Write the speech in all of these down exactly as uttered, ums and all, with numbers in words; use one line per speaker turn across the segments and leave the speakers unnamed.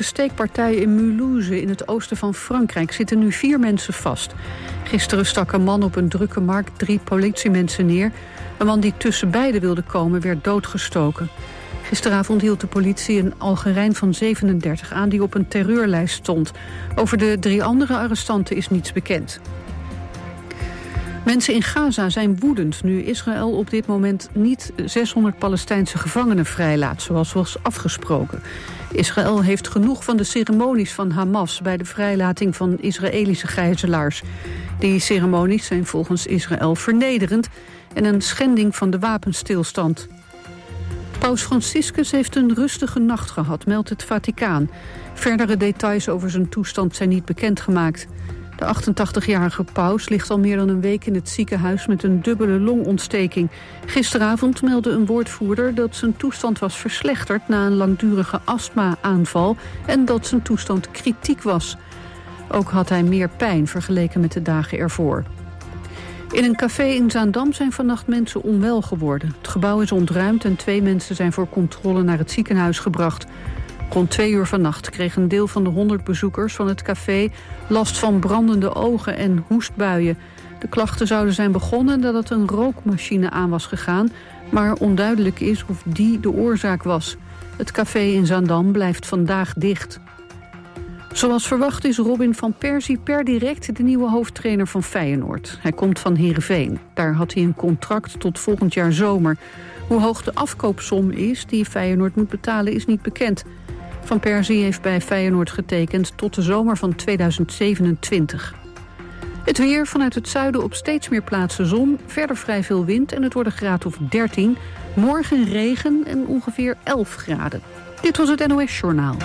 steekpartij in Mulhouse in het oosten van Frankrijk zitten nu vier mensen vast. Gisteren stak een man op een drukke markt drie politiemensen neer. Een man die tussen beiden wilde komen werd doodgestoken. Gisteravond hield de politie een Algerijn van zevenendertig aan die op een terreurlijst stond. Over de drie andere arrestanten is niets bekend. Mensen in Gaza zijn woedend nu Israël op dit moment niet zeshonderd Palestijnse gevangenen vrijlaat, zoals was afgesproken. Israël heeft genoeg van de ceremonies van Hamas bij de vrijlating van Israëlische gijzelaars. Die ceremonies zijn volgens Israël vernederend en een schending van de wapenstilstand. Paus Franciscus heeft een rustige nacht gehad, meldt het Vaticaan. Verdere details over zijn toestand zijn niet bekendgemaakt. De achtentachtigjarige paus ligt al meer dan een week in het ziekenhuis met een dubbele longontsteking. Gisteravond meldde een woordvoerder dat zijn toestand was verslechterd na een langdurige astma-aanval en dat zijn toestand kritiek was. Ook had hij meer pijn vergeleken met de dagen ervoor. In een café in Zaandam zijn vannacht mensen onwel geworden. Het gebouw is ontruimd en twee mensen zijn voor controle naar het ziekenhuis gebracht. Rond twee uur vannacht kreeg een deel van de honderd bezoekers van het café last van brandende ogen en hoestbuien. De klachten zouden zijn begonnen nadat een rookmachine aan was gegaan, maar onduidelijk is of die de oorzaak was. Het café in Zaandam blijft vandaag dicht. Zoals verwacht is Robin van Persie per direct de nieuwe hoofdtrainer van Feyenoord. Hij komt van Heerenveen. Daar had hij een contract tot volgend jaar zomer. Hoe hoog de afkoopsom is die Feyenoord moet betalen is niet bekend. Van Persie heeft bij Feyenoord getekend tot de zomer van tweeduizend zevenentwintig. Het weer, vanuit het zuiden op steeds meer plaatsen zon, verder vrij veel wind en het wordt een graad of dertien. Morgen regen en ongeveer elf graden. Dit was het N O S-journaal.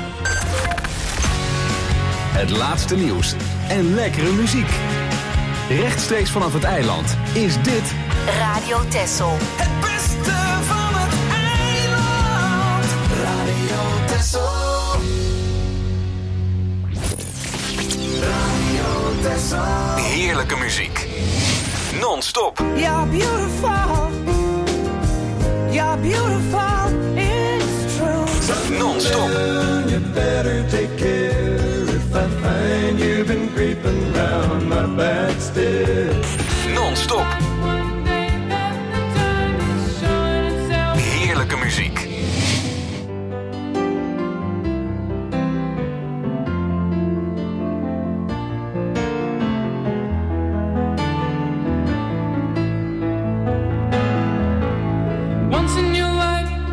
Het laatste nieuws en lekkere muziek. Rechtstreeks vanaf het eiland is dit
Radio Texel.
Het beste van het eiland. Radio Texel. Radio Texel.
heerlijke muziek. Non-stop.
You're beautiful. You're beautiful. It's true.
Non-stop.
You better take care if I find you've been creeping round my back stairs.
Non-stop. Heerlijke muziek.
Once in your life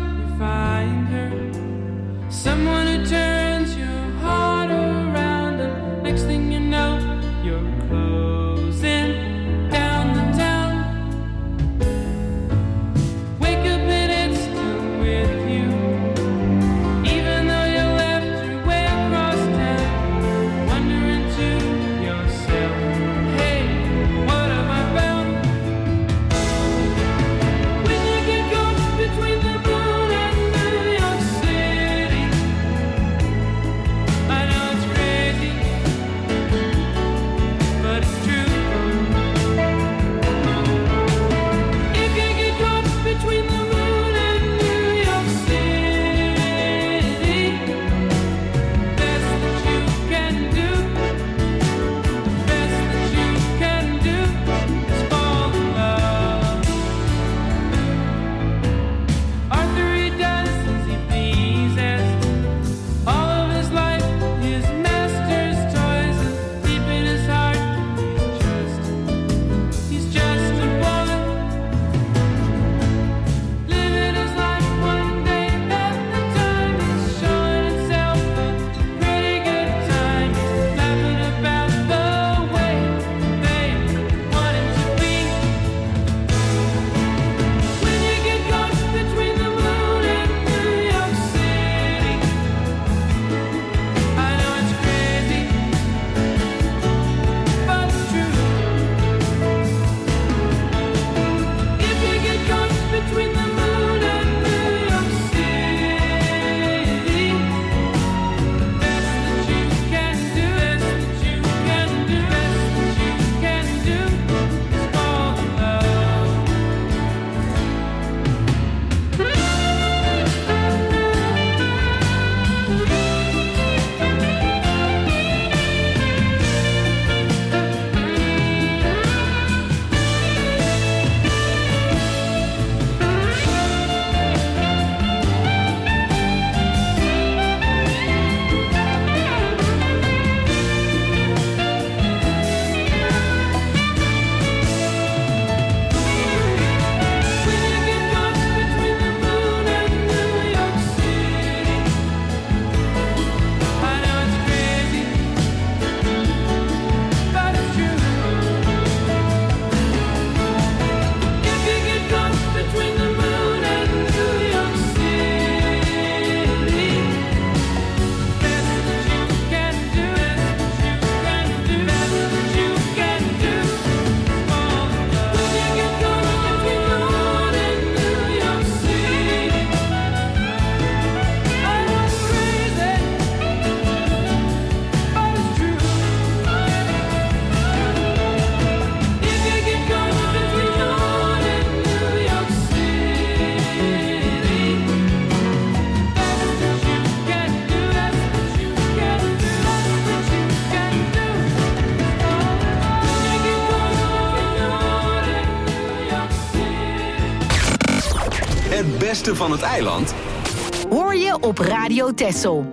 beste van het eiland?
Hoor je op Radio Texel.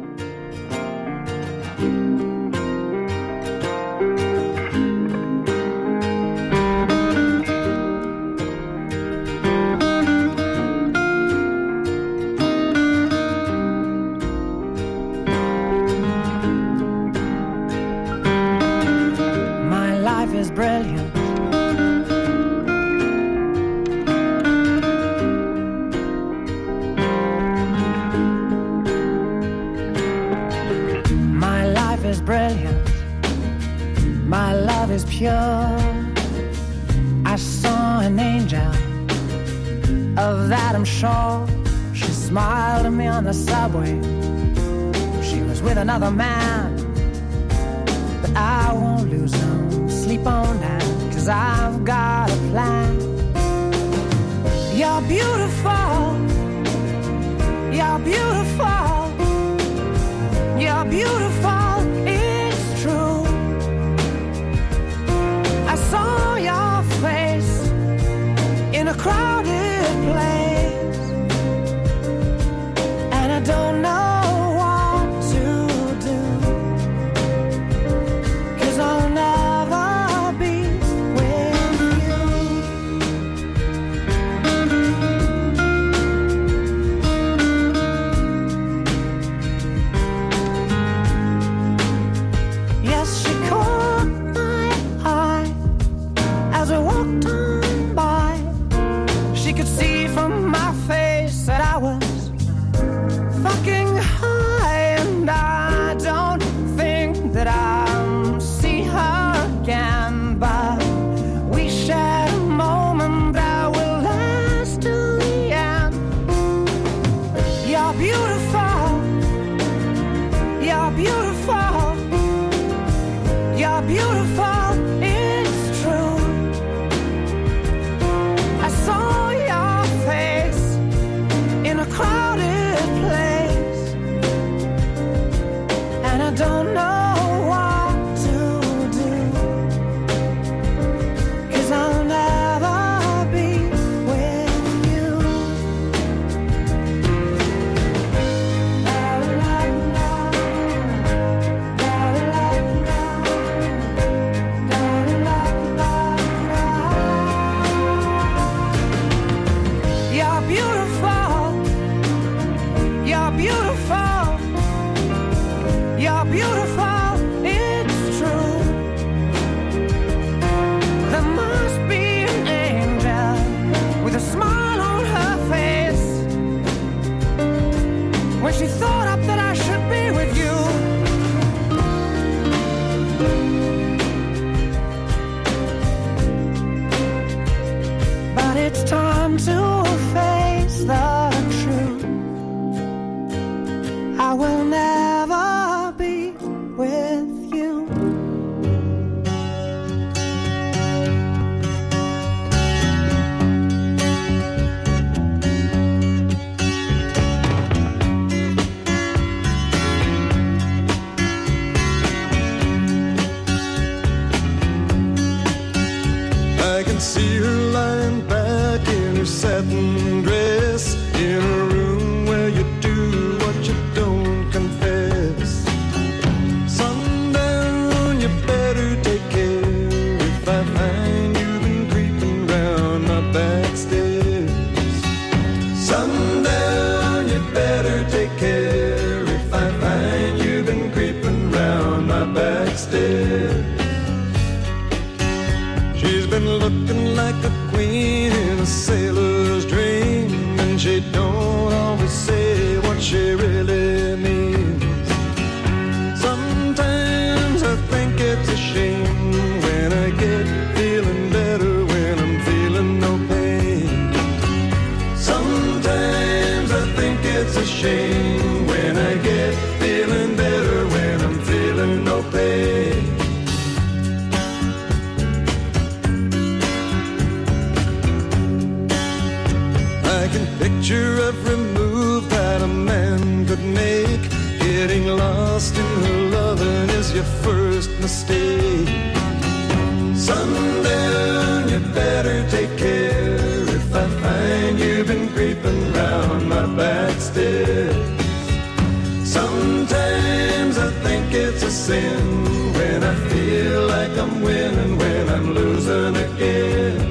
Another man, but I won't lose no sleep on that, 'cause I've got a plan. You're beautiful, you're beautiful, you're beautiful, it's true. I saw your face in a crowded place, and I don't know
Sundown, you better take care. If I find you've been creeping round it's a sin when I feel like I'm winning, when I'm losing again.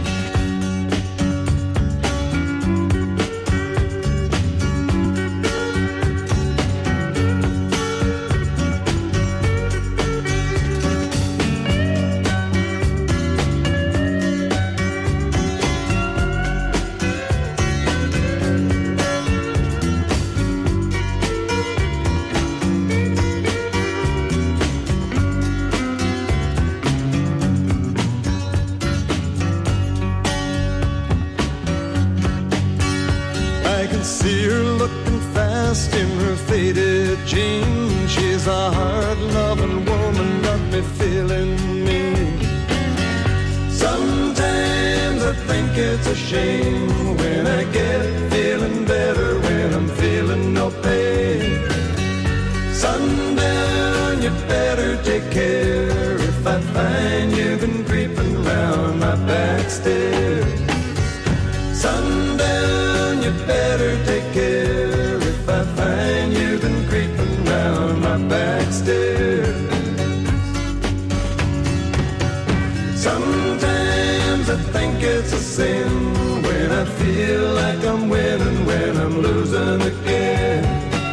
See her looking fast in her faded jeans. She's a hard-loving woman, got me feeling mean. Sometimes I think it's a shame when I get feeling better, when I'm feeling no pain. Sundown, you better take care if I find you've been creeping round my back stairs. Sundown, you better take care if I find you've been creeping round my back stairs. Sometimes I think it's a sin when I feel like I'm winning, when I'm losing again.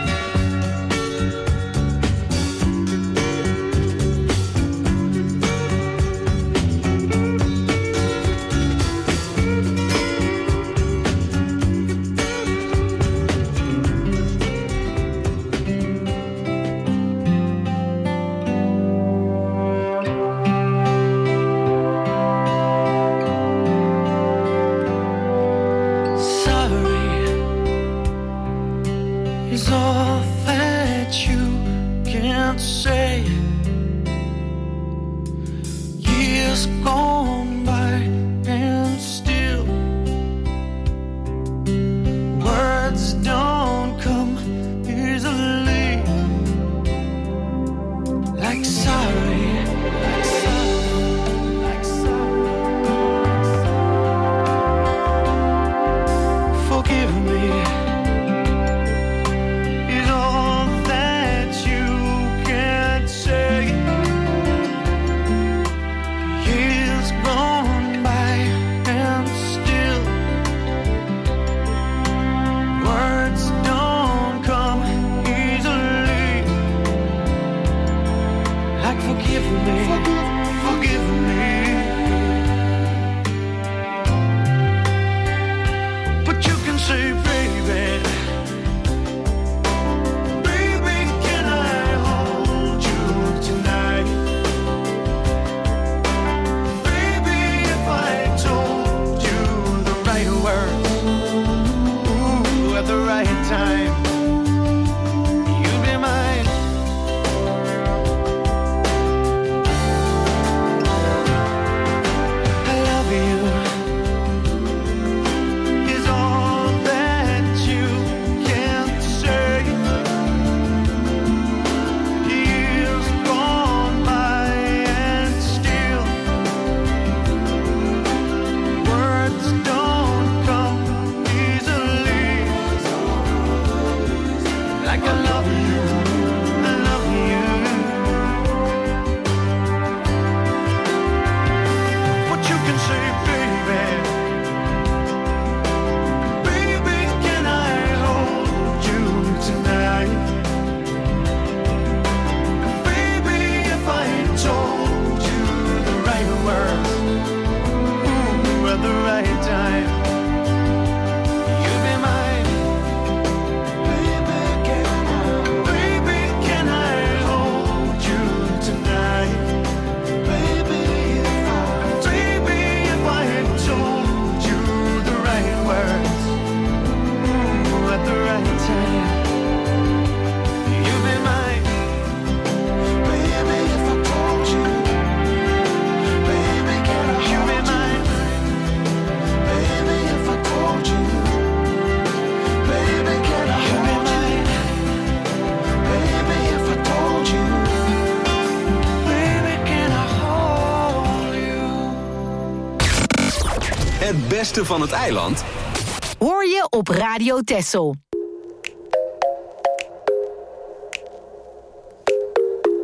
Het beste van het eiland
hoor je op Radio Texel.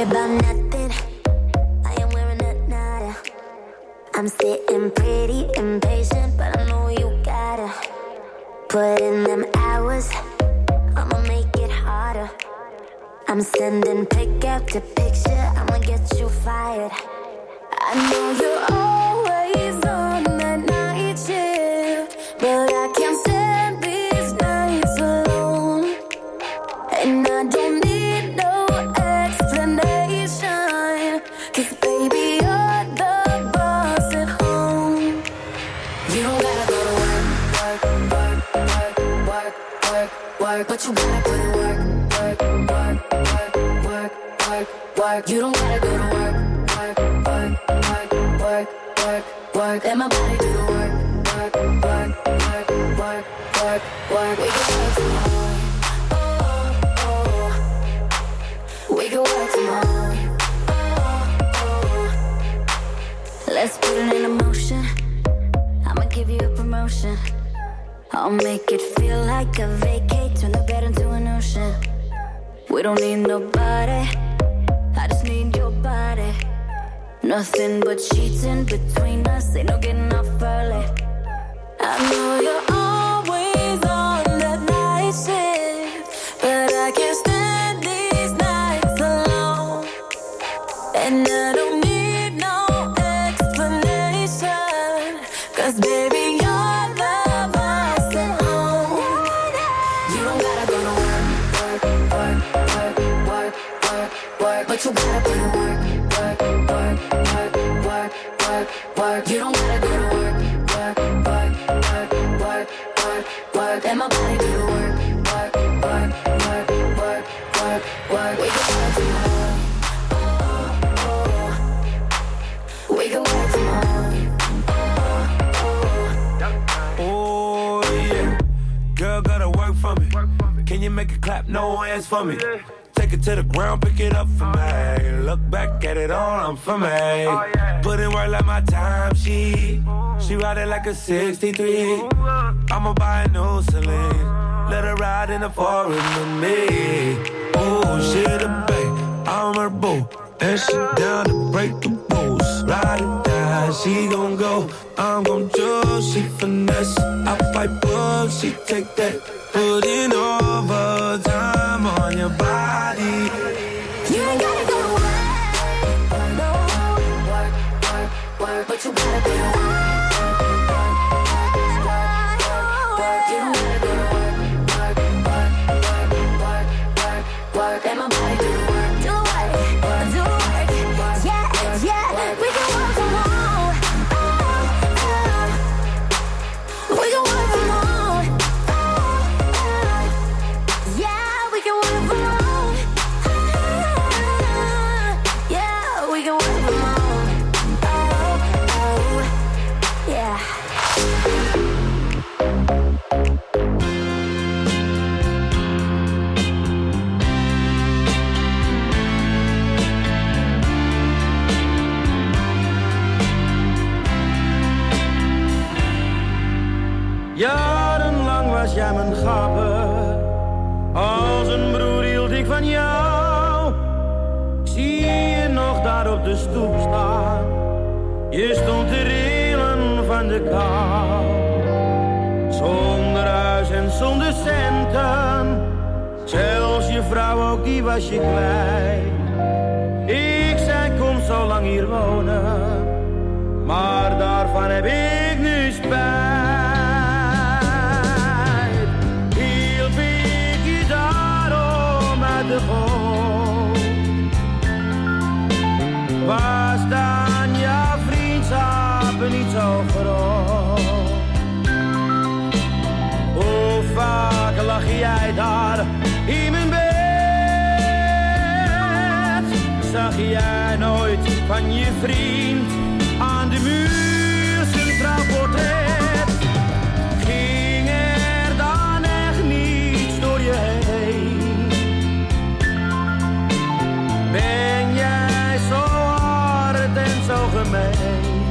worry about nothing. I am wearing a nada. I'm sitting pretty impatient, but I know you gotta put in them hours. I'ma make it harder. I'm sending pick after picture. I'ma get you fired. I know you're always on that night shift, but I can't stand these nights alone. And I don't need no explanation, 'cause baby you're the boss at home. You don't gotta go to work, work, work, work, work, work, work, but you gotta put in work, work, work, work, work, work, work. You don't gotta go to work, work, work, work, work, work, work. Let my body do the work, work, work, work, work, work, work. We can work from home. Oh, oh. We can work from home. Oh, oh. Let's put it in motion. I'ma give you a promotion. I'll make it feel like a vacate. Turn the bed into an ocean. We don't need nobody. I just need your body. Nothing but sheets in between us. Ain't no getting off early. I know you're always on that night shift, but I can't stand these nights alone. And I don't need no explanation, 'cause baby you're the boss at home. You don't gotta go to work, work, work, work, work, work, work, but you gotta put in work, work, work, work, work, work, work. You don't gotta go to work, work, work, work, work, work, work. Let my body do the work, work, work, work, work, work, work. We can work from home. Oh, oh. We can work from home.
Oh, oh yeah. Girl, gotta work for me. Can you make it clap? No hands for me. Take it to the ground, pick it up for me. Look back at it all, I'm for me. Put in work like my time, she She ride it like a sixty-three. I'ma buy a new Celine. Let her ride in the forest with me. Oh, she the babe, I'm her boo. And she down to break the rules. Ride or die, she gon' go. I'm gon' choose, she finesse. I fight book, she take that. Put in overtime on your body.
You ain't gotta go to work, no. Work, work, work, but you gotta go to work. You don't gotta go to work, work, work, work, work, work, work. Let my body do the work, do the work, do the work. Yeah, yeah, we can work from home. We can work from home. Yeah, we can work from home. Yeah, we can work from home. Oh, oh, yeah.
Jarenlang was jij mijn gabber. Als een broer hield ik van jou. Ik zie je nog daar op de stoep staan. Je stond te rillen van de kou. Zonder huis en zonder centen. Zelfs je vrouw ook, die was je kwijt. Ik zei kom zo lang hier wonen. Maar daarvan heb ik nu spijt. Hielp ik je daarom uit de goot. Was dan jouw vriendschap niet zo groot? Hoe vaak lag jij daar in mijn bed? Zag jij nooit van je vriend aan de muur zijn trouwportret? Ging er dan echt niets door je heen? Ben jij zo hard en zo gemeen?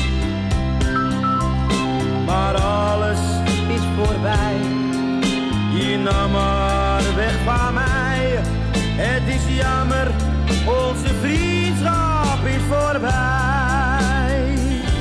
Maar alles is voorbij. Je nam maar weg van mij. Het is jammer
onze vriendschap is voorbij.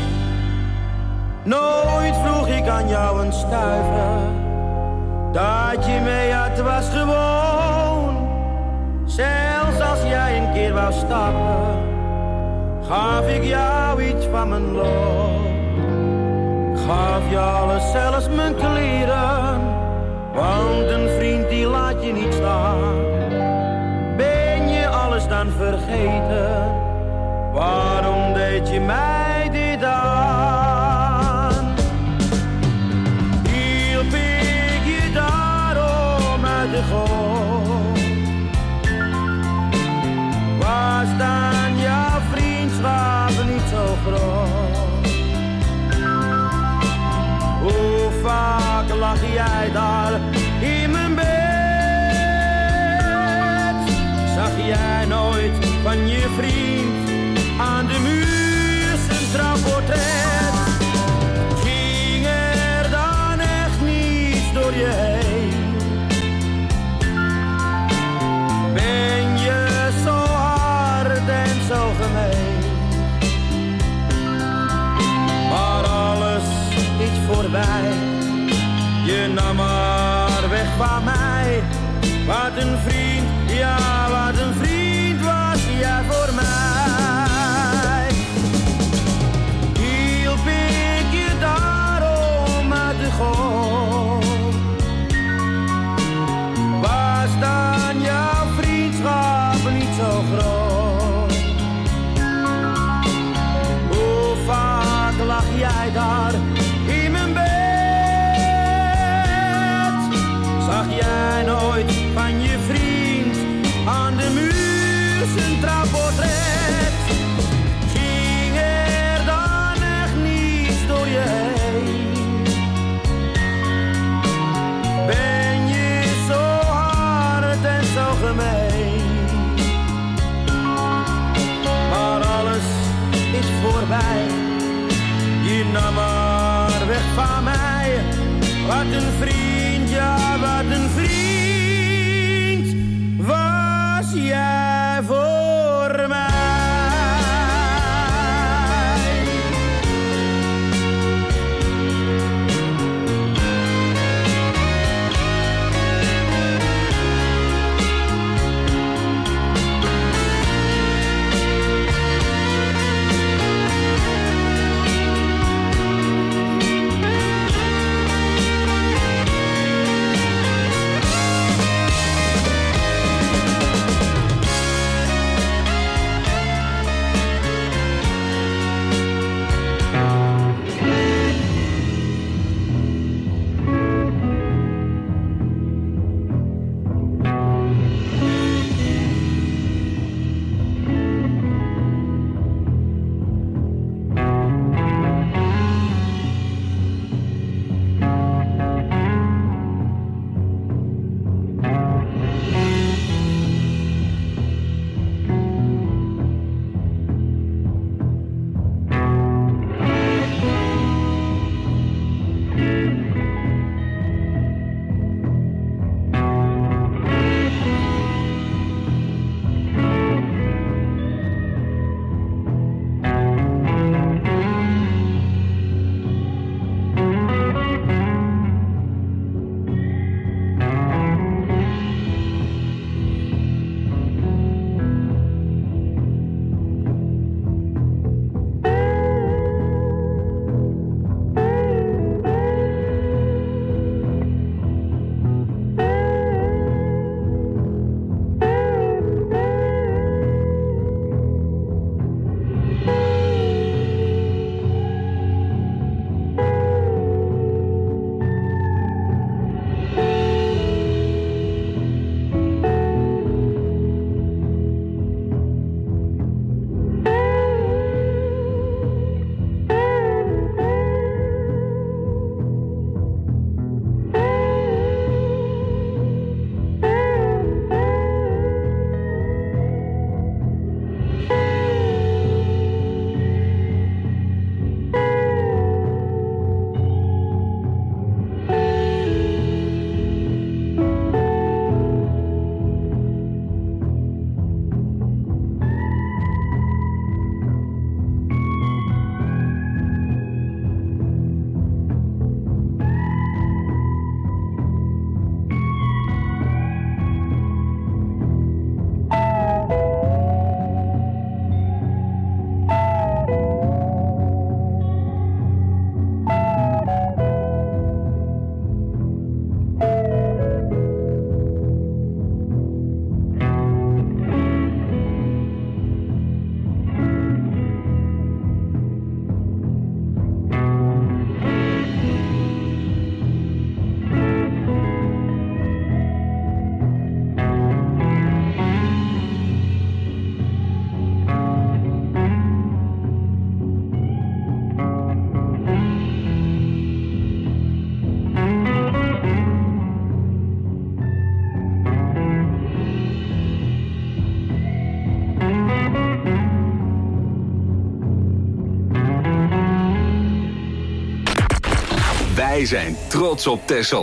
Nooit vroeg ik aan jou een stuiver, dat je mee had was gewoon. Zelfs als jij een keer wou stappen, gaf ik jou iets van mijn loon. Gaf je alles, zelfs mijn kleren, want een vriend die laat je niet staan. Ben je alles dan vergeten, waarom deed je mij dit aan? Hielp ik je daarom uit de goot? Was dan jouw vriendschap niet zo groot? Hoe vaak lag jij daar in mijn bed? Zag jij nooit van je vriend aan de muur zijn trouwportret? Ging er dan echt niets door je heen? Ben je zo hard en zo gemeen? Maar alles is voorbij, je nam maar weg van mij. Wat een vriend, ja wat een vriend was jij voor mij.
Wij zijn trots op Texel.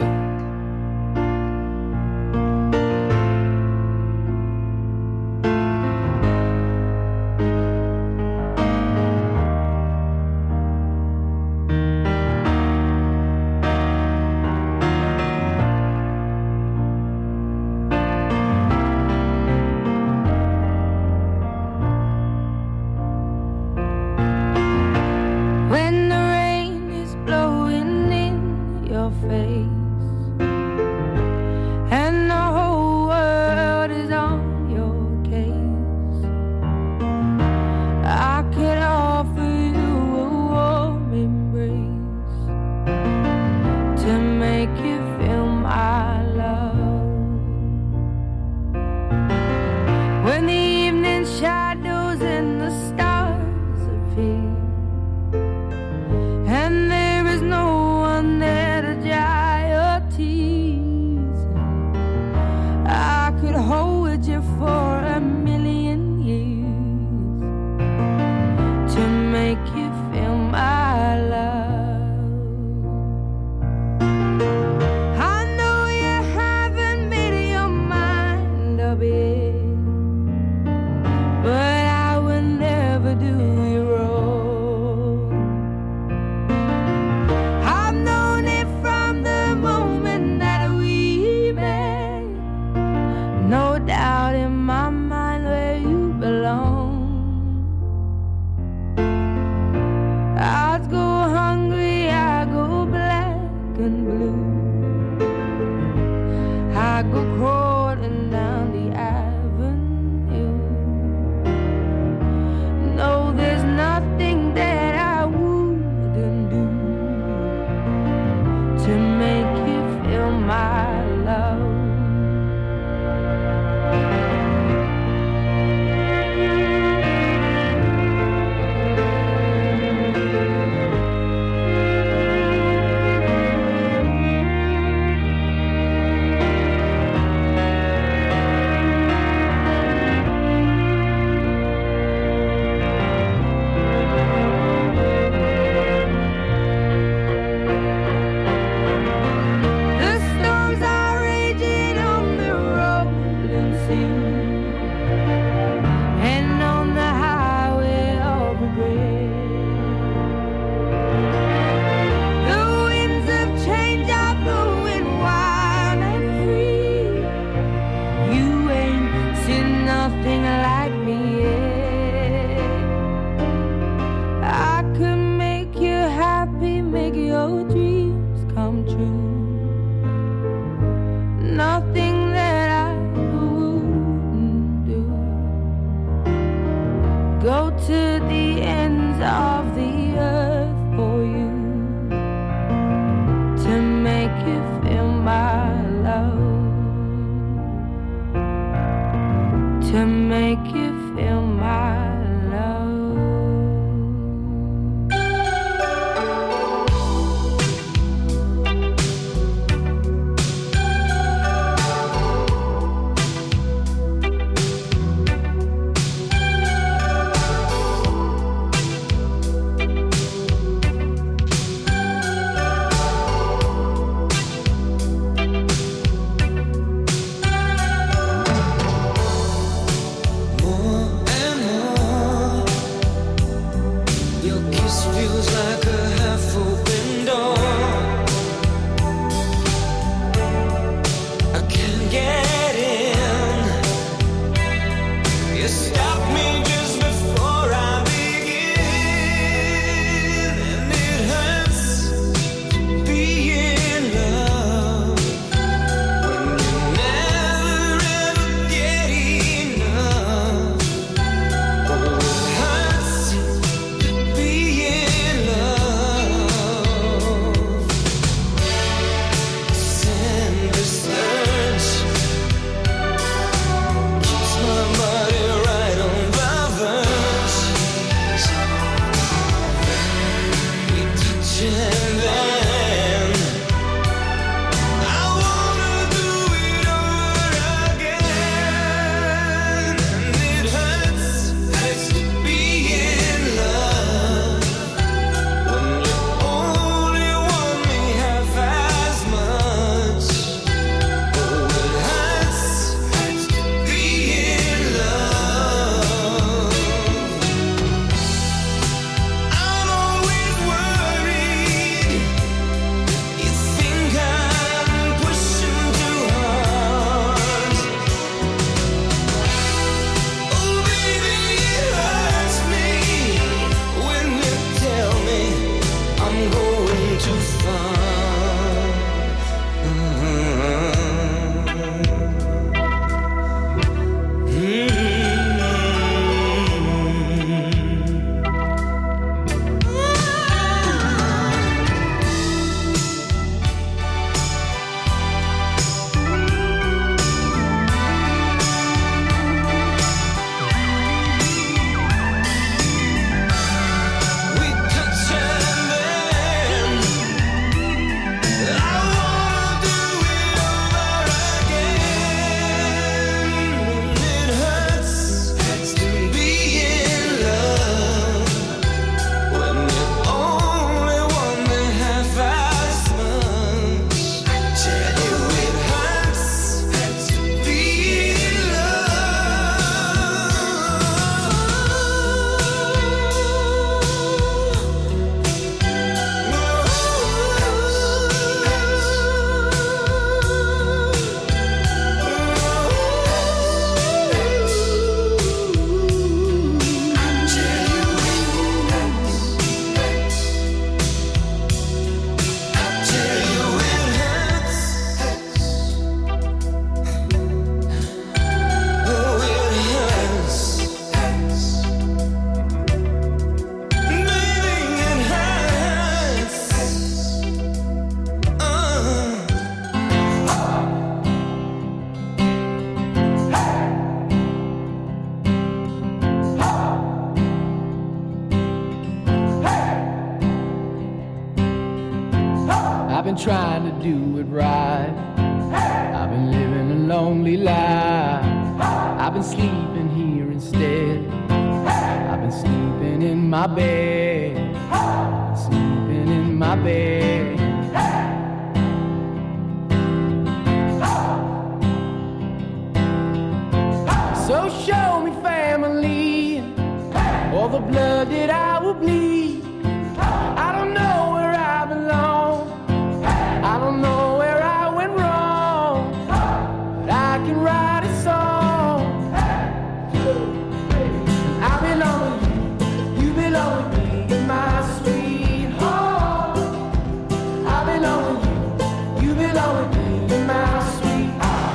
More and more
trying to do it right. I've been living a lonely life. I've been sleeping here instead. I've been sleeping in my bed. I've been sleeping in my bed. So show me family, all the blood that I will bleed. I don't know where I belong. I don't know where I went wrong. But I can write a song. I belong with you, you belong with me, in my sweet home. I belong with you, you belong with me, in my sweet home.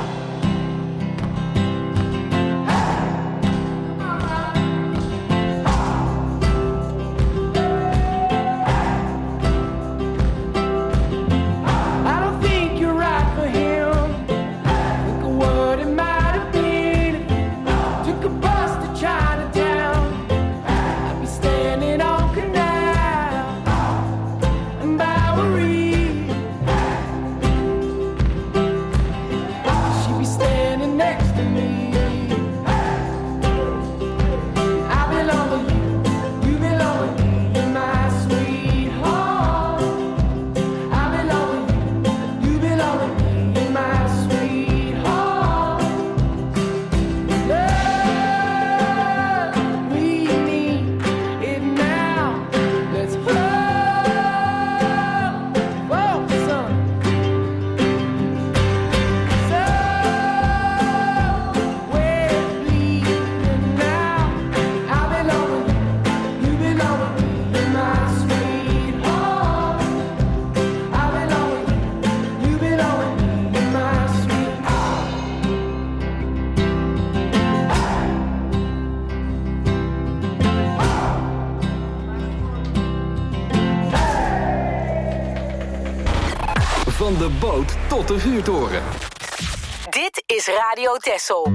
Van de boot tot de vuurtoren.
Dit is Radio Texel.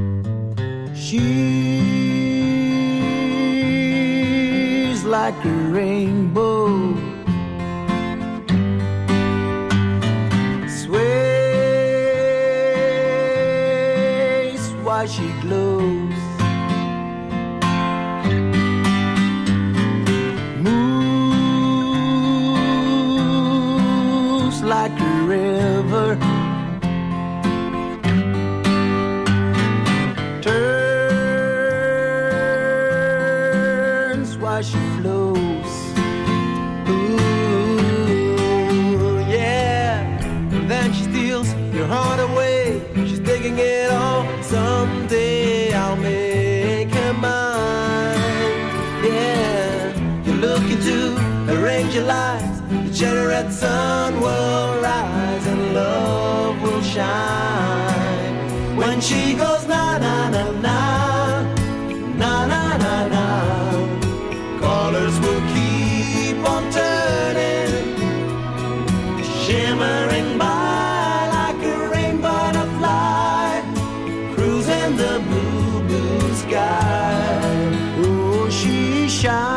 She's like a rainbow, sways while she glows, moves like a river, turns while she flows. Ooh, yeah. And then she steals your heart away. She's taking it all. Someday I'll make her mine. Yeah. You look into her angel eyes. The generate sun will rise and love will shine. When she goes na na na na, na na na na, colors will keep on turning, shimmering by like a rain butterfly, cruising the blue, blue sky. Oh, she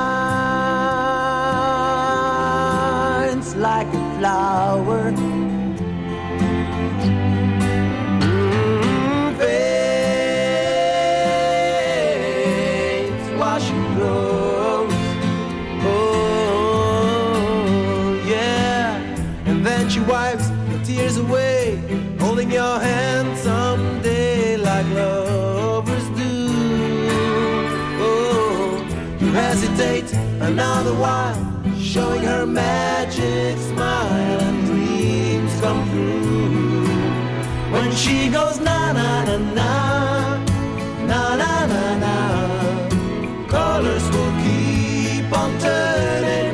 shines like a flower, mm, fades while she grows. Oh, yeah. And then she wipes the tears away, holding your hand someday like lovers do. Oh, you hesitate another while, showing her magic smile and dreams come true. When she goes na na na na, na na na na, colors will keep on turning,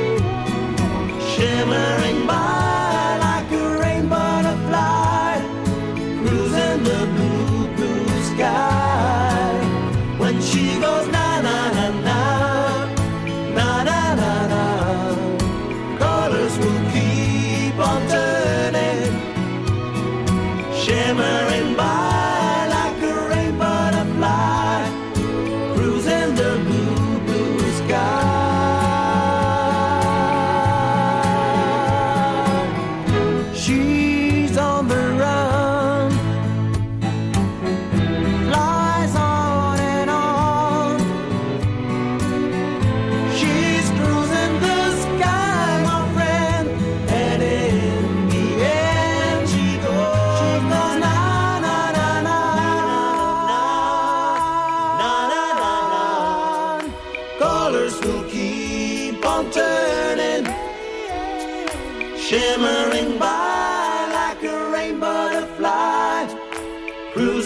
shimmering by like a rain butterfly, cruising the blue, blue sky. When she goes na na na na, na na na na, colors will keep on turning, shimmering by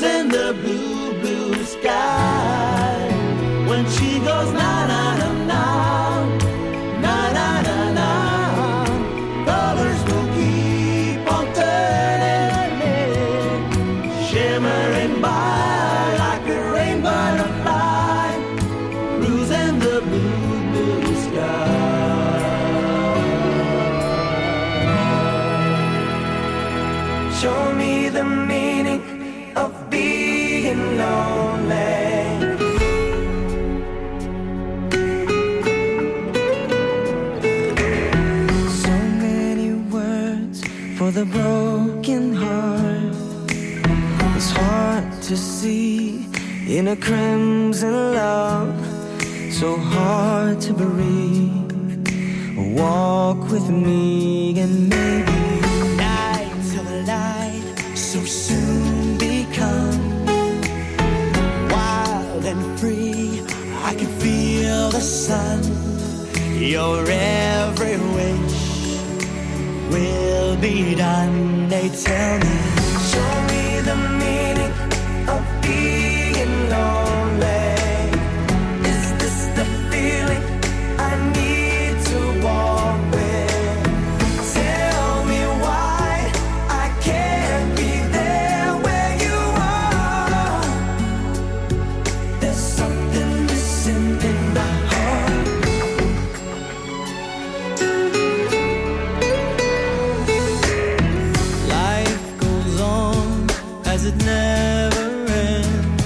cruising the blue, blue sky. When she goes na na na na, na na na na, colors will keep on turning, shimmering by like a rainbow butterfly, cruising the blue, blue sky. Show me the meaning of being lonely. So many words for the broken heart. It's hard to see in a crimson love. So hard to breathe. Walk with me and maybe nights of light so soon become wild and free. I can feel the sun. Your every wish will be done. They tell me, show me the meaning of being lonely. Is this the feeling I need to walk with? Tell me why I can't be there where you are. There's something missing in my heart. Life goes on as it never ends.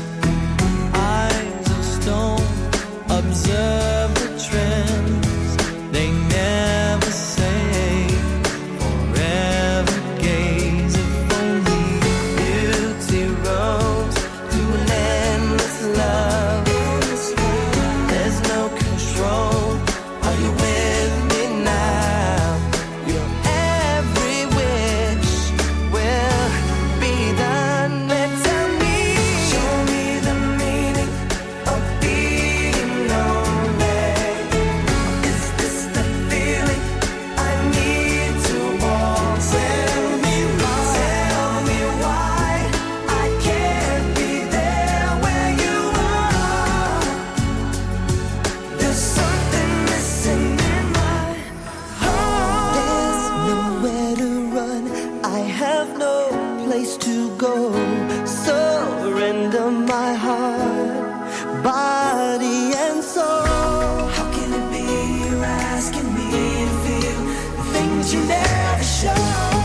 Eyes of stone observe the trends. They never say forever gaze. If only beauty rose to an endless love. There's no control. Are you with me now? Your every wish will be done. Tell me, show me the meaning of being lonely. Is this the feeling I need to walk? Tell me why, tell me why I can't be there where you are. There's something missing in my heart. There's nowhere to run. I have no place to go. Surrender my heart, body and soul. How can it be you're asking me to feel the things you never show?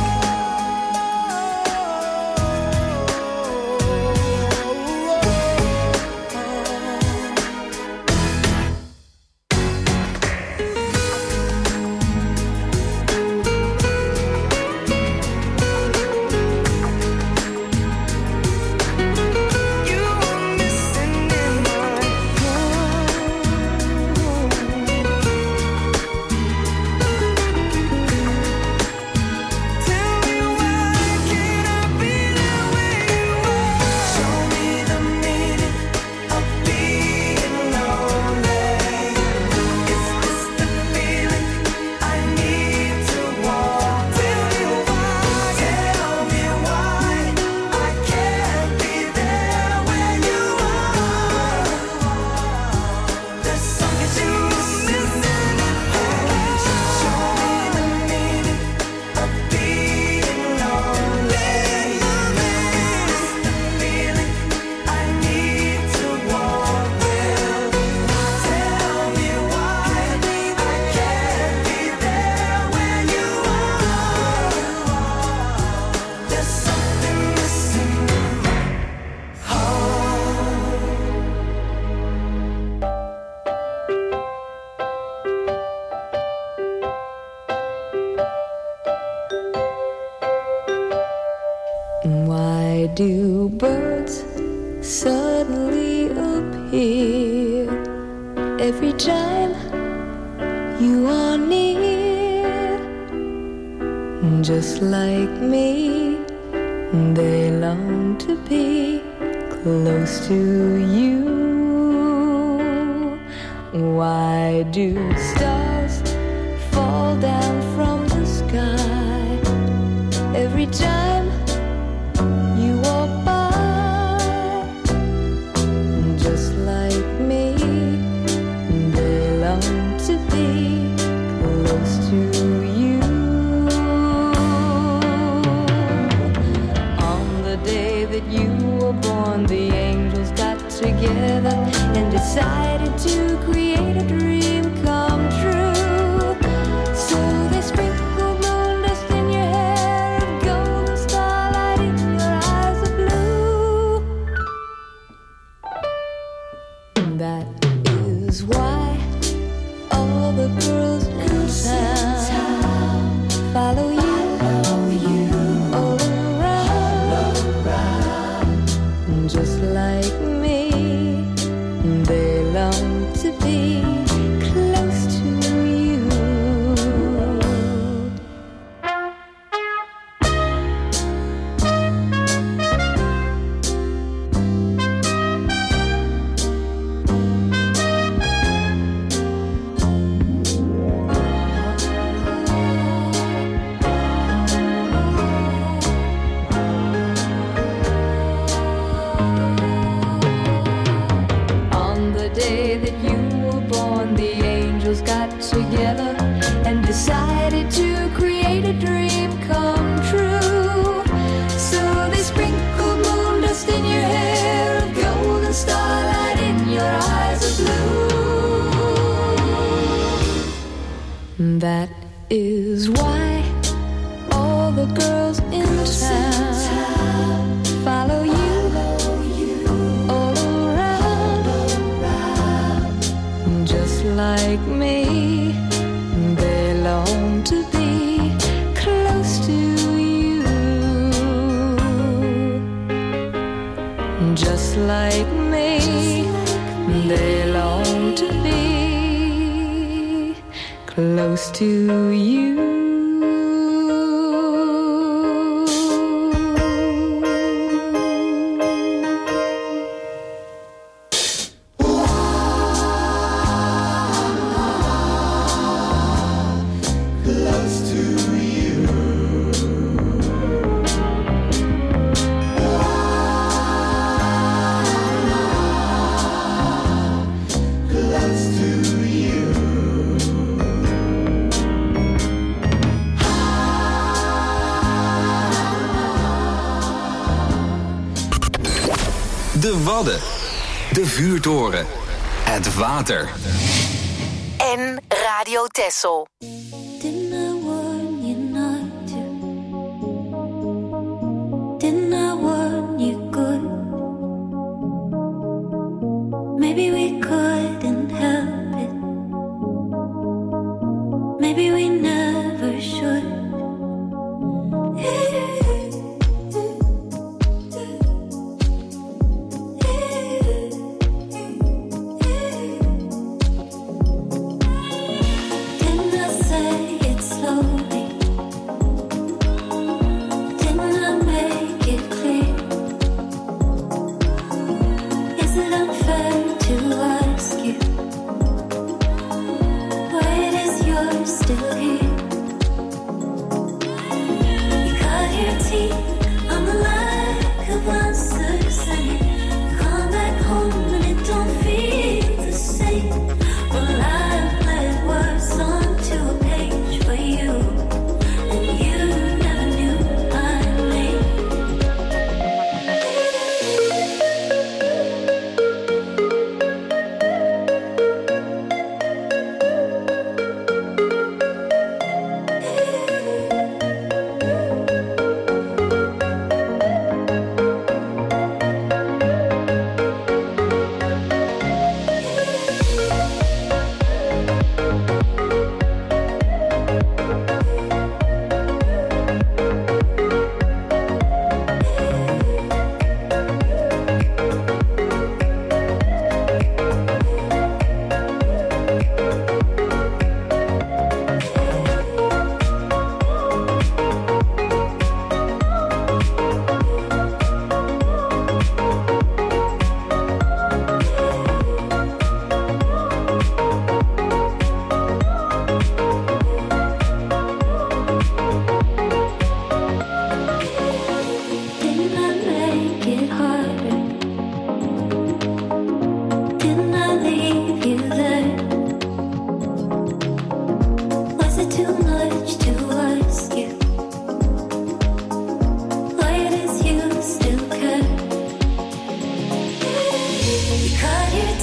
You're missing in my heart. Tell me why can't I be there where you are? Show me the meaning of being lonely. Is this the feeling I need to walk? Tell me why, tell me why I can't be there where you are. There's something missing in my heart. Show me the meaning of being lonely. Is this the feeling I need to walk with? Tell me why I can't be there where you are. There's something missing in my heart.
Why do birds suddenly appear every time you are near? Just like me, they long to be close to you. Why do stars fall down from the sky every time you walk by? born, the angels got together and decided to create a dream come true. So they sprinkled moon dust in your hair of gold and starlight in your eyes of blue. That is why all the girls in town follow you. Just like me, they long to be close to you. Together and decided to create a dream come true. So they sprinkled moon dust in your hair of gold and starlight in your eyes of blue. That is why all the girls in town follow you all around, just like me. They long to be close to you, just like me. They long to be close to you.
De Wadden, de vuurtoren, het water.
En Radio Texel.
Didn't I warn you not to? Didn't I warn you good? Maybe we couldn't help it. Maybe we never should.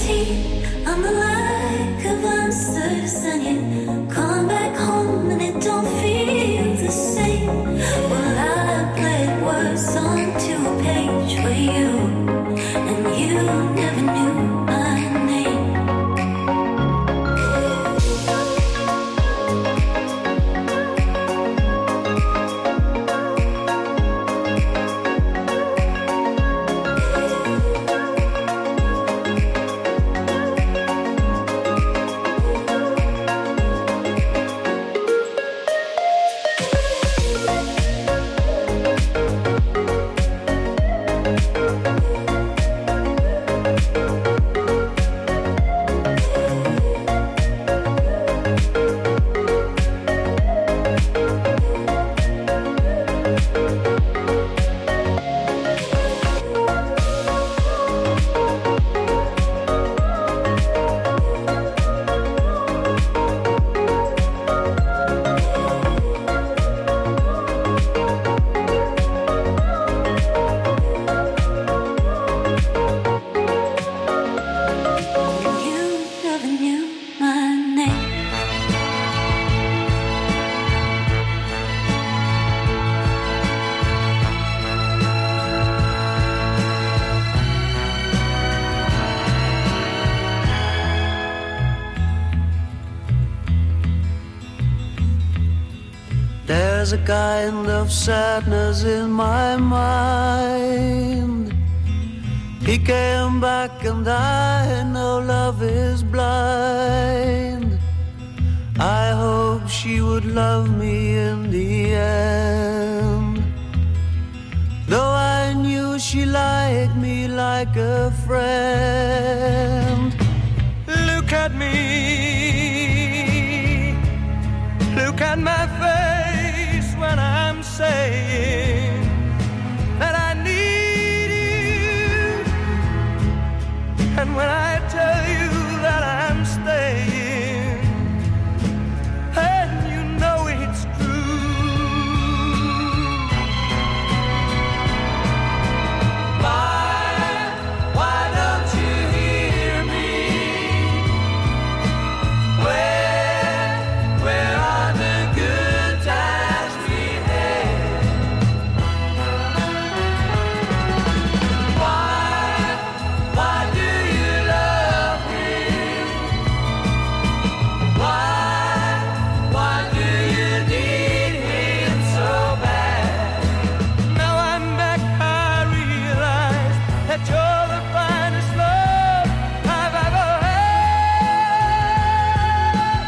teeth on the lack of answers, and you come back home and it don't feel the same. Well, I played words onto a page for you, and you never knew my name.
There's a kind of sadness in my mind. He came back and I know love is blind. I hope she would love me in the end. Though I knew she liked me like a friend.
Look at me, look at my face when I'm saying that I need you, and when I tell you that I'm staying, and you know it's true. Why, why don't you hear me? Where, where are the good times we had? Why, why do you love me? Why, why do you need him so bad? Now I'm back, I realize that you're the finest love I've ever had.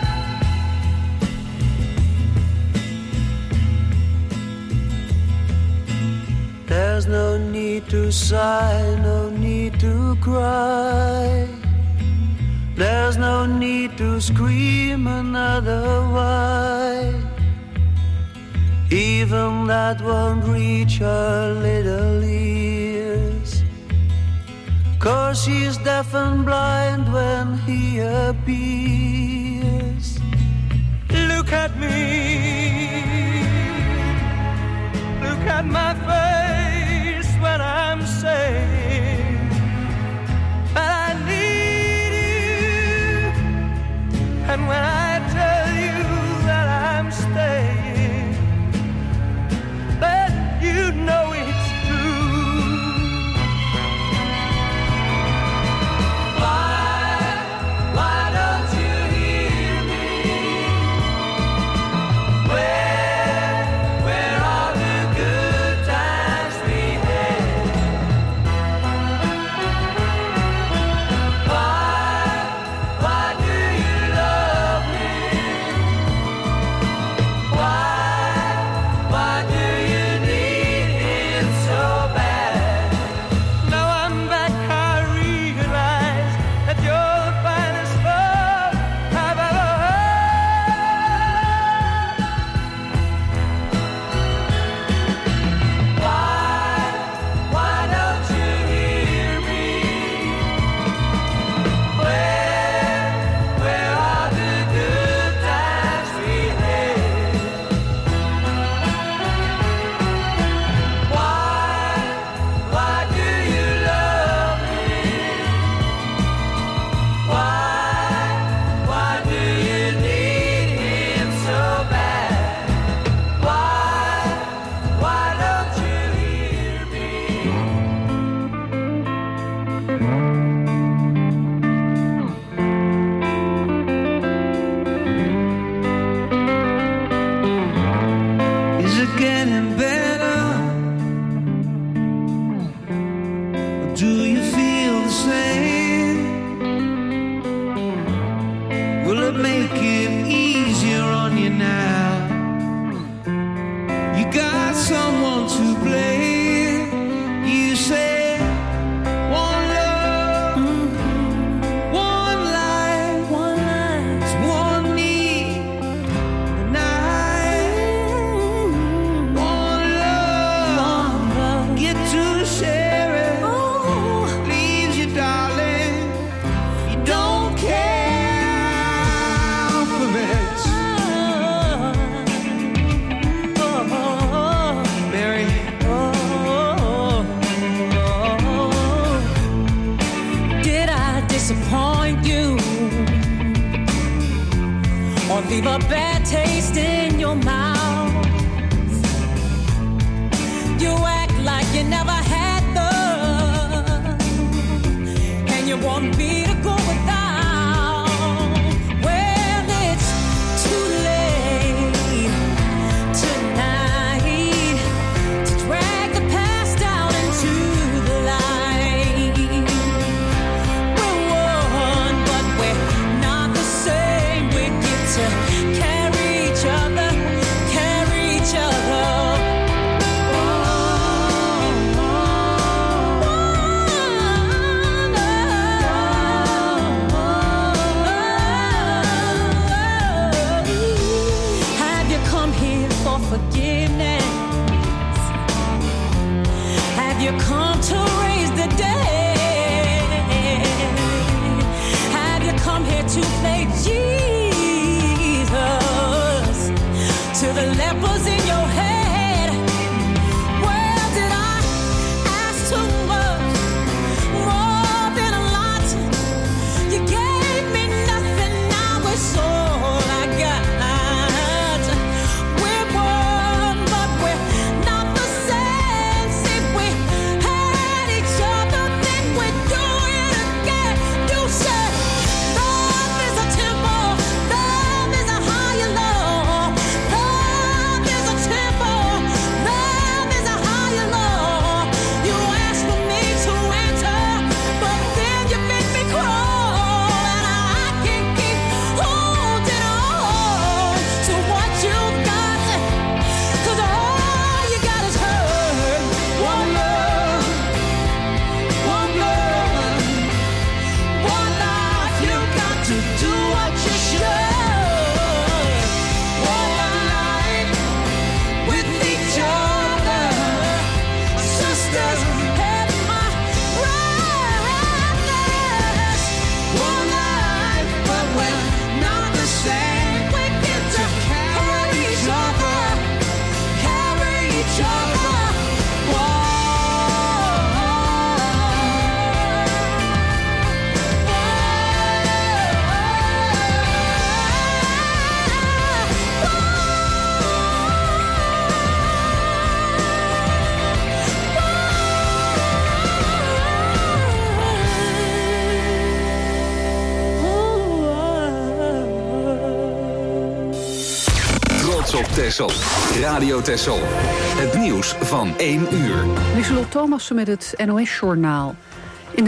There's no need to sigh, no need to cry. There's no need to scream another why. Even that won't reach her little ears, 'cause she's deaf and blind when he appears.
Look at me, look at my face when I'm saying that I need you, and when I tell you that I'm staying, then you know it's true. Why, why don't you hear me? Where, where are the good times we had?
Do you feel the same? Will it make it easier on you now? You got someone to blame. You say one love, mm-hmm. one life, one life, it's one need, the night, mm-hmm. one love, one love, get to share it. Oh. Leaves you, darling, you don't care for me. Oh, oh, oh, Mary. Disappoint you or leave a bad taste in your mouth. You act like you never had love, and you want me to go without. Well, it's too late tonight to drag the past down into the light. You come to raise the dead. Have you come here to play Jesus to the lepers in your head? Well, did I ask too much? More than a lot. You gave me nothing, now it's all I got. We're one, but we're not the same. See, we had each other, then we do it again. You said love is a temple, love is a higher law. Love is a temple, love is a higher law. You asked for me to enter, but then you made me crawl, and I can't keep holding on to what you got, 'cause all you got is hurt. One love, one love, one life. You got to do what you should. One life with each other, sisters and my brothers. One life, but we're not the same. We get to carry each other, carry each other.
Trots op Texel. Radio Texel. Het nieuws van één uur.
Lieselot Thomassen met het N O S-journaal.